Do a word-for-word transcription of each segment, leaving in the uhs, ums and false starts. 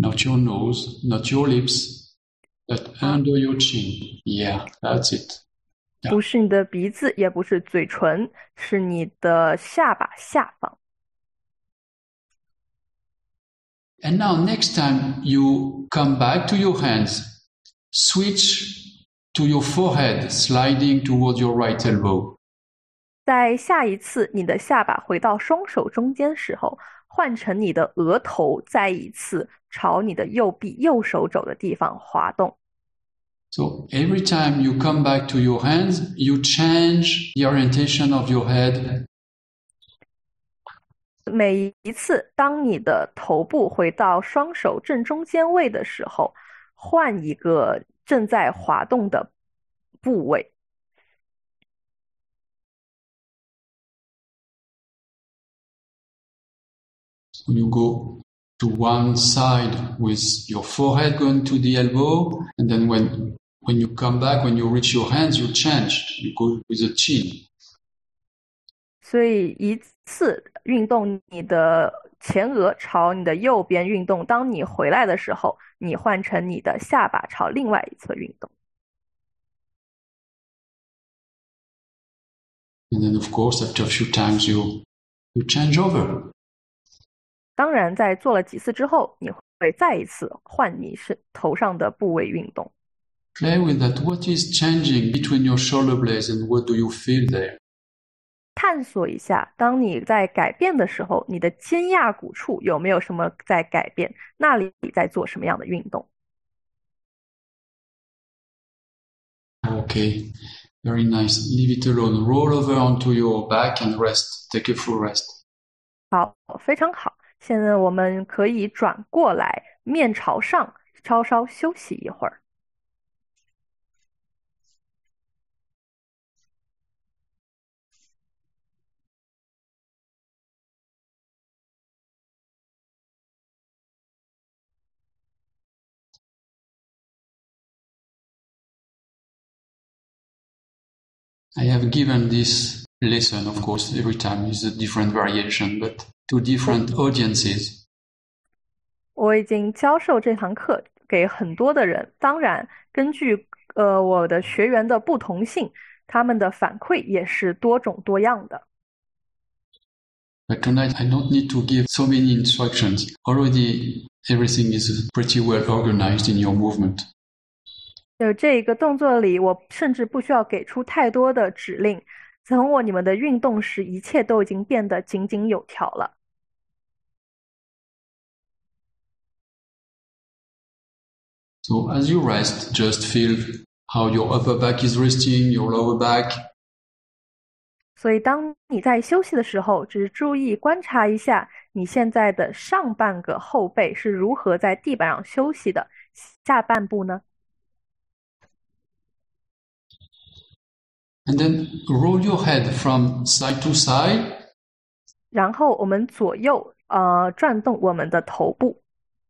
not your nose, not your lips, but under your chin. Yeah, that's it. 不是你的鼻子，也不是嘴唇，是你的下巴下方。 And now next time you come back to your hands, switch to your forehead, sliding toward your right elbow. 在下一次你的下巴回到双手中间时候，换成你的额头再一次朝你的右臂右手肘的地方滑动。 So every time you come back to your hands, you change the orientation of your head. 每一次当你的头部回到双手正中间位的时候，换一个正在滑动的部位。 So you go to one side with your forehead going to the elbow, and then when when you come back, when you reach your hands, you change. You go with the chin. 所以一次运动你的前额朝你的右边运动，当你回来的时候，你换成你的下巴朝另外一侧运动。 And then, of course, after a few times, you you change over. 当然，在做了几次之后，你会再一次换你是头上的部位运动。 Play with that. What is changing between your shoulder blades, and what do you feel there? 探索一下，当你在改变的时候，你的肩胛骨处有没有什么在改变？那里在做什么样的运动？ Okay, very nice. Leave it alone. Roll over onto your back and rest. Take a full rest. 好，非常好。现在我们可以转过来，面朝上，稍稍休息一会儿。 I have given this lesson, of course, every time is a different variation, but to different audiences. 我已经教授这堂课给很多的人，当然根据呃我的学员的不同性，他们的反馈也是多种多样的。 But tonight I don't need to give so many instructions. Already everything is pretty well organized in your movement. 就这个动作里，我甚至不需要给出太多的指令，从我你们的运动时，一切都已经变得井井有条了。 So as you rest, just feel how your upper back is resting, your lower back. 所以当你在休息的时候，只注意观察一下你现在的上半个后背是如何在地板上休息的，下半部呢？ And then roll your head from side to side. 然后我们左右呃转动我们的头部。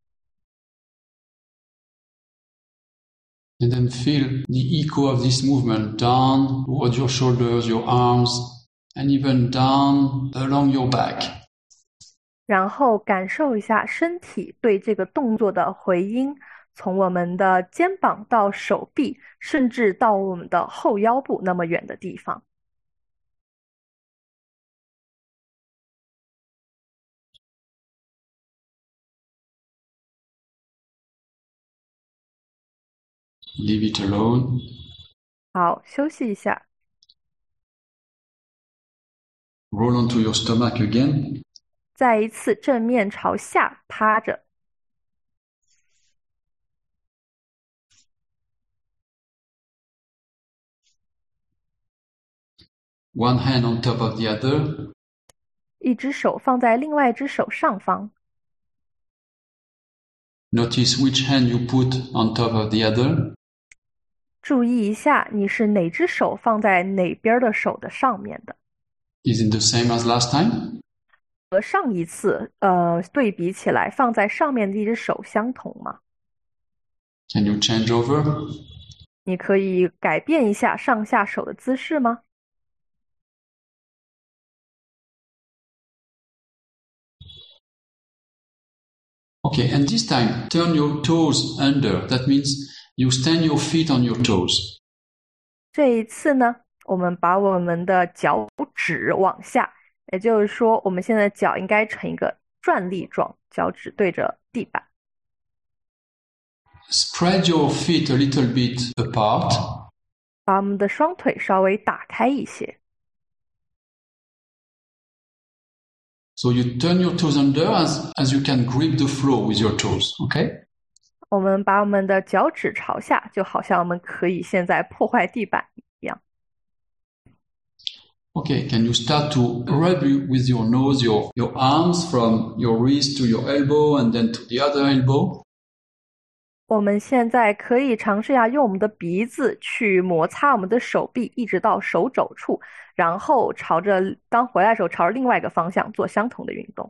And then feel the echo of this movement down towards your shoulders, your arms, and even down along your back. 然后感受一下身体对这个动作的回音，从我们的肩膀到手臂，甚至到我们的后腰部那么远的地方。 Leave it alone. 好，休息一下。 Roll onto your stomach again. 再一次正面朝下趴着。 One hand on top of the other. 一只手放在另外一只手上方。 Notice which hand you put on top of the other. 注意一下，你是哪只手放在哪边的手的上面的？ Is it the same as last time? 和上一次呃对比起来，放在上面的一只手相同吗？ Can you change over? 你可以改变一下上下手的姿势吗？ Okay, and this time, turn your toes under. That means you stand your feet on your toes. 这一次呢，我们把我们的脚趾往下，也就是说，我们现在脚应该成一个转立状，脚趾对着地板。 Spread your feet a little bit apart. 把我们的双腿稍微打开一些。 So you turn your toes under as, as you can grip the floor with your toes, okay? 我们把我们的脚趾朝下，就好像我们可以现在破坏地板一样。 Okay, can you start to rub with your nose your, your arms from your wrist to your elbow and then to the other elbow? 我们现在可以尝试一下用我们的鼻子去摩擦我们的手臂，一直到手肘处，然后朝着当回来的时候朝着另外一个方向做相同的运动。